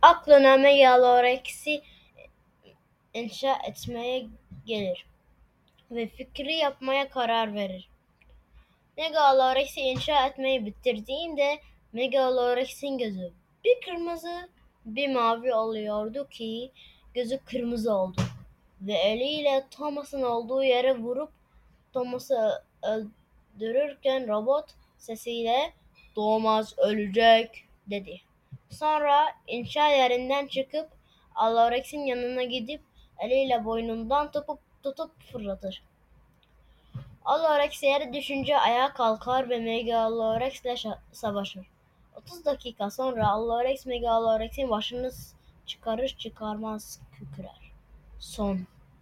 aklına Megaloreks'i inşa etmeye gelir ve fikri yapmaya karar verir. Megaloreks'i inşa etmeyi bitirdiğinde Megaloreks'in gözü bir kırmızı bir mavi oluyordu ki gözü kırmızı oldu ve eliyle Thomas'ın olduğu yere vurup Thomas'ı öldürürken robot sesiyle "Thomas ölecek" dedi. Sonra inşa yerinden çıkıp Alorex'in yanına gidip eliyle boynundan tutup fırlatır. Alorex yere düşünce ayağa kalkar ve Megalorex'le savaşır. 30 dakika sonra Alorex Megalorex'in başını çıkarır çıkarmaz kükrer. Son.